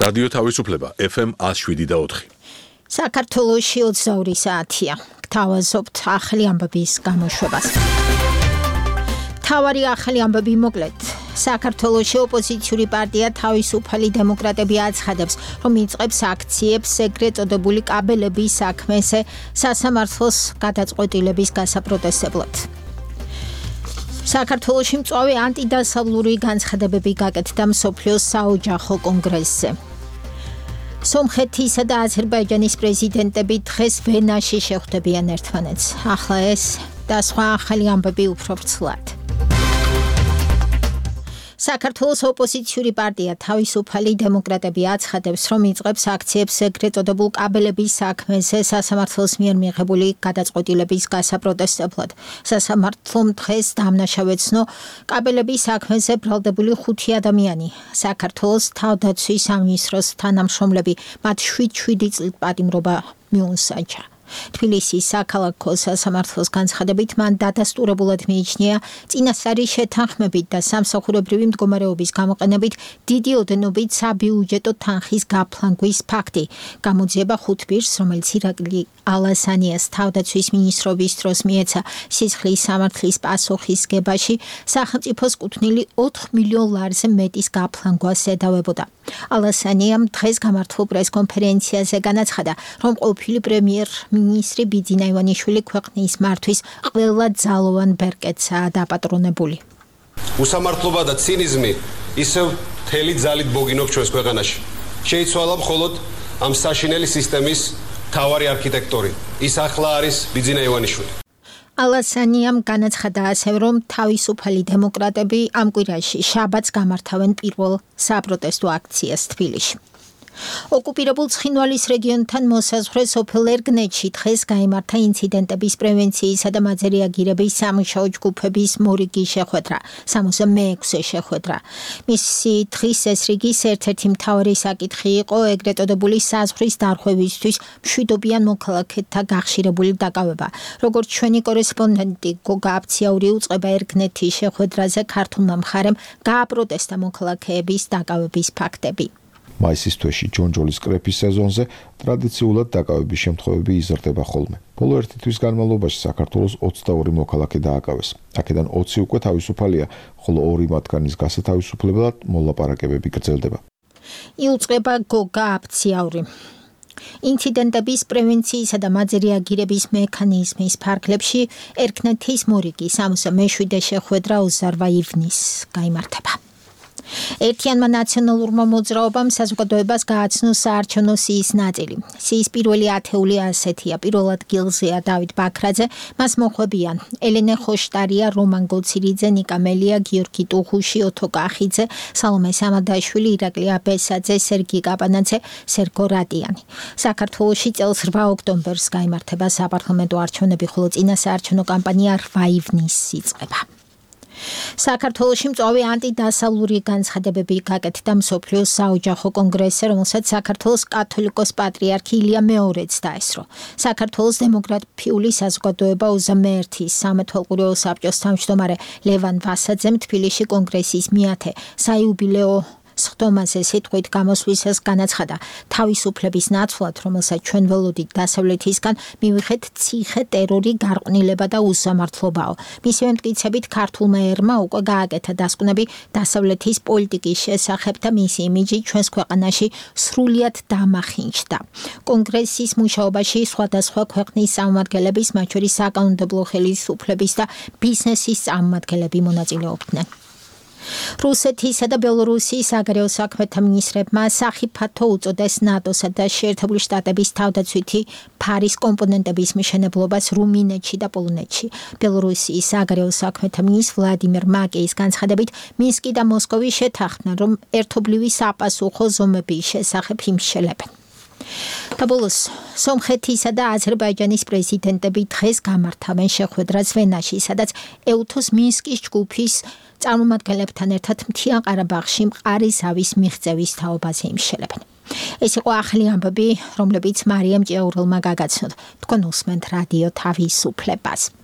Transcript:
რადიო თავისუფლება FM 107.4. საქართველოში 22 საათია. გთავაზობთ ახალი ამბების გამოშვებას. თავარი ახალი ამბები მოკლედ. საქართველოში ოპოზიციური პარტია თავისუფალი დემოკრატები აცხადებს, რომ იწყებს აქციებს ეგრეთ წოდებული კაბელების საქმეზე სასამართლოს გადაწყვეტილების გასაპროტესტებლად. საქართველოში მწვავე ანტიდასავლური განცხადებები გაკეთდა მსოფლიოს საოჯახო კონგრესზე. სომხეთისა და აზერბაიჯანის პრეზიდენტები დღეს ვენაში შეხვდებიან ერთმანეთს. ახლა ეს და სხვა ახალი ამბები უფრო ვრცლად. საქართველოს ოპოზიციური პარტია თავისუფალი დემოკრატები აცხადებს, რომ იწყებს აქციებს ეგრეთ წოდებულ კაბელების საქმეზე სასამართლოს მიერ მიღებული გადაწყვეტილების გასაპროტესტებლად. სასამართლომ დღეს დამნაშავეცნო კაბელების საქმეზე ბრალდებული 5 ადამიანი. საქართველოს თავდაცვის სამინისტროს თანამშრომლები მათ 7 წლით პატიმრობა მიუსაჯა. თბილისის საქალაქო სასამართლოს განცხადებით მან დადასტურებულად მიიჩნია წინასწარი შეთანხმებით და სამსახურებრივი მდგომარეობის გამოყენებით დიდი ოდენობით საბიუჯეტო თანხის გაფლანგვის ფაქტი. გამოძიება 5 პირს, რომელიც ირაკლი ალასანიას თავდაცვის მინისტრობის დროს მიეცა სისხლის სამართლის პასუხისგებაში სახელმწიფოს კუთვნილი 4 მილიონ ლარზე მეტის გაფლანგვას ედავებოდა. ალასანიამ დღეს გამართულ პრესკონფერენციაზე განაცხადა, რომ ყოფილი პრემიერ-მინისტრი ბიძინა ივანიშვილი ქვეყნის მართვის ყველა ძალოვან ბერკეტსაა დაპატრონებული. უსამართლობა და ცინიზმი ისევ მთელი ძალით ბოგინობს ჩვენს ქვეყანაში. შეიცვალა მხოლოდ ამ საშინელი სისტემის მთავარი არქიტექტორი. ის ახლა არის ბიძინა ივანიშვილი. ალასანიამ განაცხადა ასევე, რომ თავისუფალი დემოკრატები ამ კვირაში შაბათს გამართავენ პირველ საპროტესტო აქციას თბილისში. ოკუპირებულ ცხინვალის რეგიონთან მოსაზღვრე სოფელ ერგნეთში დღეს გაიმართა ინციდენტების პრევენციისა და მათზე რეაგირების სამუშაო ჯგუფების მორიგი შეხვედრა, 66 შეხვედრა. მისი დღის ეს რიგის ერთ-ერთი მთავარი საკითხი იყო ეგრეთ წოდებული საზღვრის დარღვევისთვის მშვიდობიან მოქალაქეთა გახშირებული დაკავება. როგორც ჩვენი კორესპონდენტი გოგა აფციაური უწყება ერგნეთის შეხვედრაზე ქართულმა მხარემ გააპროტესტა მოქალაქეების დაკავების ფაქტები. მაისის თვეში ჯონჯოლის კრეფის სეზონზე ტრადიციულად დაკავების შემთხვევები იზრდება ხოლმე. ბოლო 1 თვის განმავლობაში საქართველოს 22 მოქალაქე დააკავეს. აქედან 20 უკვე თავისუფალია, ხოლო 2 მათგანის გასათავისუფლებლად მოლაპარაკებები გრძელდება. იუწყება გოგა აფციაური. ინციდენტების პრევენციისა და მათზე რეაგირების მექანიზმის ფარგლებში ერგნეთის მორიგი 67 შეხვედრა 28 ივნისს გაიმართება. ერთიანმა ნაციონალურმა მოძრაობამ საზოგადოებას გააცნო საარჩევნო სიის ნაწილი. სიის პირველი ათეული ასეთია. პირველ ადგილზეა დავით ბაქრაძე, მას მოხვებიან ელენე ხოშტარია, რომან გოცირიძე, ნიკა მელია, გიორგი ტუხუში, ოთო კახიძე, სალომე სამადაშვილი, ირაკლი აბესაძე, სერგი კაპანაძე, სერგო რატიანი. საქართველოში წელს 8 ოქტომბერს გაიმართება საპარლამენტო არჩევნები, ხოლო წინა საარჩევნო კამპანია 8 ივნისს იწყება. საქართველოში მწვავე ანტიდასავლური განცხადებები გაკეთდა მსოფლიოს საოჯახო კონგრესზე, რომელსაც საქართველოს კათოლიკოს პატრიარქი ილია მეორეც დაესწრო. საქართველოს დემოგრაფიული საზოგადოება UZM-ის სამეთვალყურეო საბჭოს თავმჯდომარე ლევან ვასაძემ თბილისში კონგრესის მიათე საიუბილეო სხდომაზე სიტყვით გამოსვლისას განაცხადა, თავისუფლების ნაცვლად, რომელსაც ჩვენ ველოდით დასავლეთისგან, მივიღეთ ციხე, ტერორი, გარყვნილება და უსამართლობაო. მისივე მტკიცებით ქართულმა ერმა უკვე გააკეთა დასკვნები დასავლეთის პოლიტიკის შესახებ და მისი იმიჯი ჩვენს ქვეყანაში სრულიად დამახინჯდა. კონგრესის მუშაობაში სხვადასხვა ქვეყნის წარმომადგენლების, მათ შორის საკანონმდებლო ხელისუფლების და ბიზნესის წარმომადგენლები მონაწილეობდნენ. რუსეთისა და ბელორუსიის საგარეო საქმეთა მინისტრებმა სახიფათო უწოდეს ნატოსა და შეერთებული შტატების თავდაცვითი ფარის კომპონენტების მშენებლობას რუმინეთში და პოლონეთში. ბელორუსიის საგარეო საქმეთა მინისტრ ვლადიმერ მაკეის განცხადებით, მინსკი და მოსკოვი შეთანხმდნენ, რომ ერთობლივი საპასუხო ზომების შესახებ იმშელებენ. და ბოლოს, სომხეთისა და აზერბაიჯანის პრეზიდენტები დღეს გამართავენ შეხვედრას ვენაში, სადაც ეუთოს მინსკის ჯგუფის წარმომადგენლებთან ერთად მთიან ყარაბაღში მყარი ზავის მიღწევის თაობაზე იმშელებენ. ეს იყო ახალი ამბები, რომლებიც მარიამ ჭიაურელმა გაგაცნოთ. თქვენ უსმენთ რადიო თავისუფლებას.